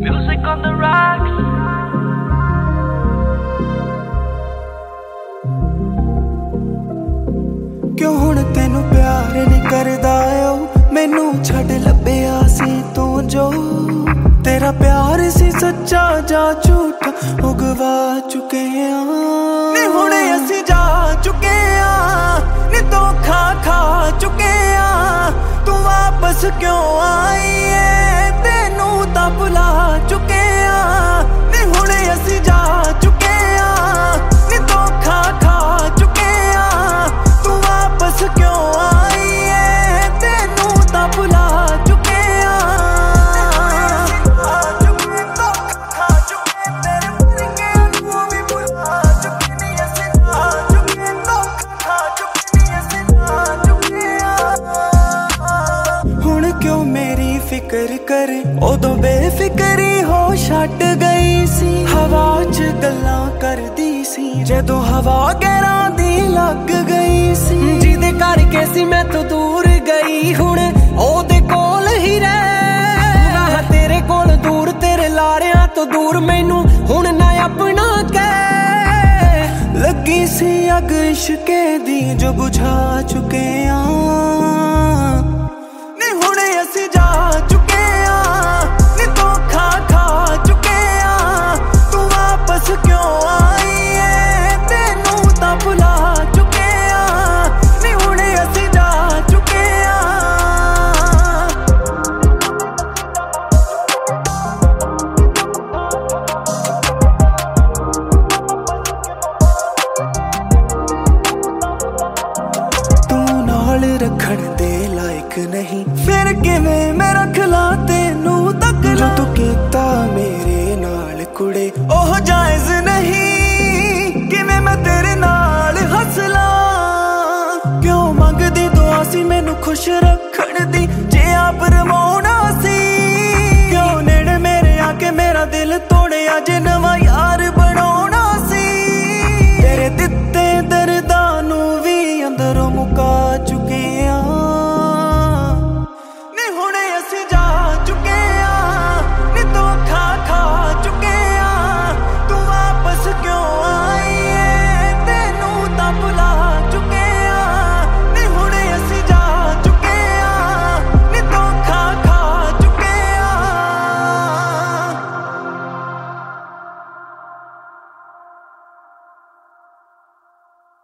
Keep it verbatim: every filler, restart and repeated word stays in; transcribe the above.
Music on the rocks. क्यों हुण तेनू प्यार नहीं करदा ओ मैनू छड़ लभ्या सी तू जो तेरा प्यार सी सच्चा जा झूठा ओ गवा चुके आ नी हुण असीं जा चुके आ नी धोखा खा चुके आ तू वापस क्यों आई है तेनू तां भुला चुके आ नी हुण असीं जा चुके आ नी धोखा खा चुके आ तू वापस क्यों आई है तेनू तां भुला चुके आ हुण क्यों मेरी फिक्र करे उदों बेफिक्री हो छट गई सी हवा च गल्लां करदी सी जदों हवा गैरां दी लग गई सी जिहदे करके सी मैं तो दूर गई हुण ओहदे कोल ही रह तेरे कोल दूर तेरे लारियां तो दूर मैनू हुण ना अपना कह लगी सी अग इश्के दी जो बुझा चुके आ नी हुण असीं जा चुके आ नी धोखा खा चुके आ तू वापस क्यों आई है तेनू तां भुला चुके आ नी हुण असीं जा चुके आ तू नाल रखण दे लायक नहीं फिर किवें मैं रख ला तेनू तक जो तू कीता मेरे नाल कुड़े ओह जायज नहीं किवें मैं तेरे नाल हंस ला क्यों मंगदी दुआ सी मैनू खुश रख